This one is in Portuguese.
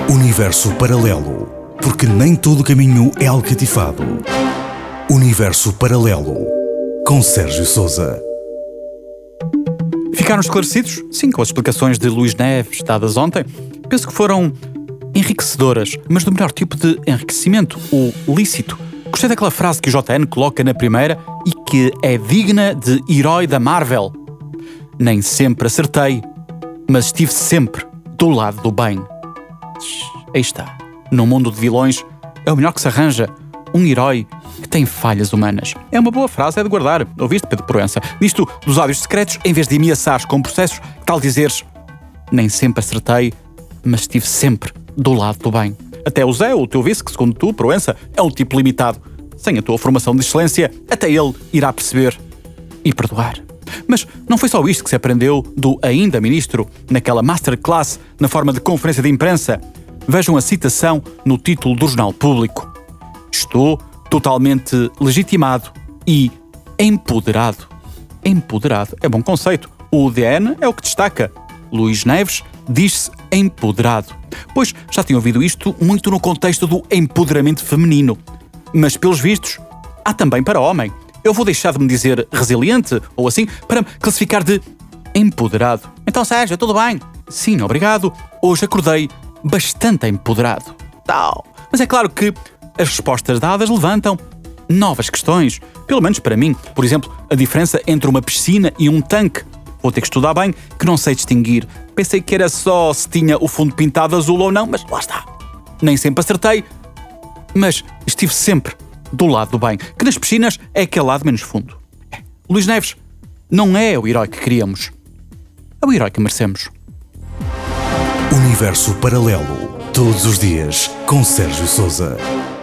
Universo paralelo, porque nem todo caminho é alcatifado. Universo paralelo, com Sérgio Sousa. Ficaram esclarecidos? Sim, com as explicações de Luís Neves dadas ontem. Penso que foram enriquecedoras, mas do melhor tipo de enriquecimento, o lícito. Gostei daquela frase que o JN coloca na primeira e que é digna de herói da Marvel. Nem sempre acertei, mas estive sempre do lado do bem. Aí está. No mundo de vilões, é o melhor que se arranja um herói que tem falhas humanas. É uma boa frase, é de guardar. Ouviste, Pedro Proença? Disto dos áudios secretos, em vez de ameaçares com processos, que tal dizeres: nem sempre acertei, mas estive sempre do lado do bem. Até o Zé, o teu vice, que segundo tu, Proença, é um tipo limitado. Sem a tua formação de excelência, até ele irá perceber e perdoar. Mas não foi só isto que se aprendeu do ainda ministro naquela masterclass na forma de conferência de imprensa. Vejam a citação no título do Jornal Público. Estou totalmente legitimado e empoderado. Empoderado é bom conceito. O DN é o que destaca. Luís Neves diz-se empoderado. Pois já tinha ouvido isto muito no contexto do empoderamento feminino. Mas, pelos vistos, há também para homem. Eu vou deixar de me dizer resiliente, ou assim, para me classificar de empoderado. Então, Sérgio, tudo bem? Sim, obrigado. Hoje acordei bastante empoderado. Tal. Mas é claro que as respostas dadas levantam novas questões. Pelo menos para mim. Por exemplo, a diferença entre uma piscina e um tanque. Vou ter que estudar bem, que não sei distinguir. Pensei que era só se tinha o fundo pintado azul ou não, mas lá está. Nem sempre acertei, mas estive sempre do lado do bem, que nas piscinas é aquele lado menos fundo. Luís Neves não é o herói que queríamos, é o herói que merecemos. Universo paralelo, todos os dias, com Sérgio Sousa.